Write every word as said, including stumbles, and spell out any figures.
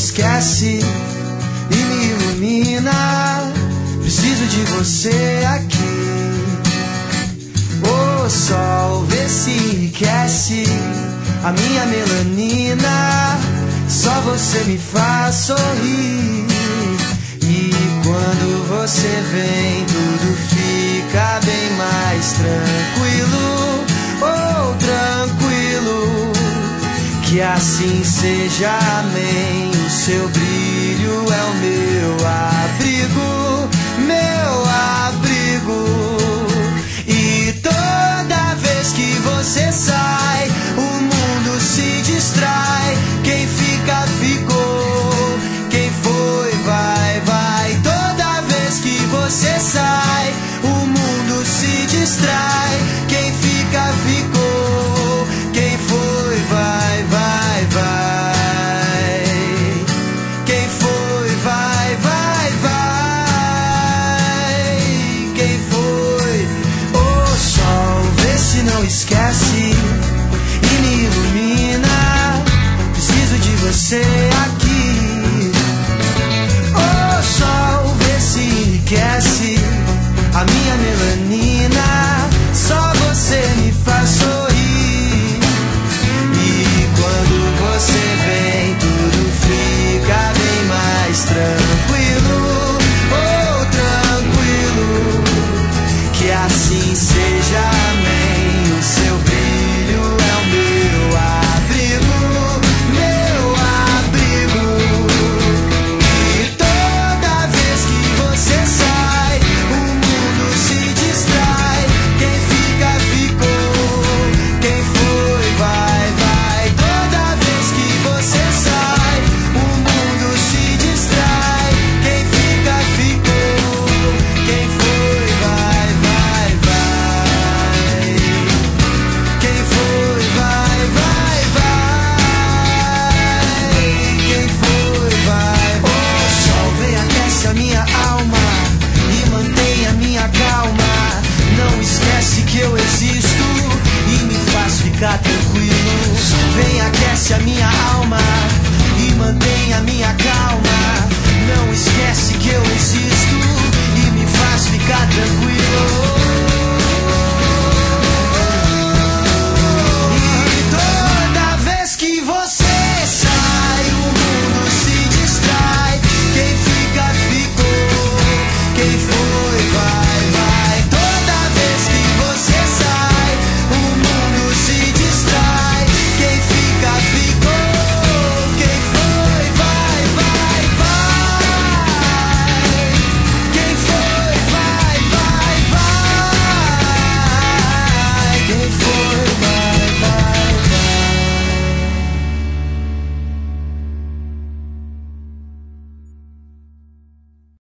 esquece e me ilumina. Preciso de você aqui. O sol vê se enriquece a minha melanina. Só você me faz sorrir. E quando você vem, tudo fica bem mais tranquilo. Oh, tranquilo. Que assim seja, amém. O seu brilho é o meu abrigo, meu abrigo. E toda vez que você sai, o mundo se distrai. Quem fica, ficou. Quem foi, vai, vai. Toda vez que você sai, o mundo se distrai. Quem fica, ficou. Quem foi, vai, vai, vai. Quem foi, vai, vai, vai. Quem foi? O sol vê se não esquece e me ilumina. Preciso de você aqui. O sol vê se enriquece a minha melanina. Só você me faz sorrir. E quando você vem, tudo fica bem mais tranquilo. Oh, tranquilo. Que assim seja, amém. O seu brilho é o meu abrigo, meu abrigo. E toda vez que você sai, o mundo se distrai. Quem fica, ficou. Quem foi, vai, vai. Toda vez que você sai, o mundo se distrai. Quem fica, ficou. Quem foi, vai, vai, vai. Quem foi, vai, vai, vai. Quem foi, vai, vai. O sol vem, aquece a minha alma e mantém a minha calma. Não esquece que eu existo e me faz ficar tranquilo. O sol vem, aquece a minha alma e mantém a minha calma. Não esquece que eu existo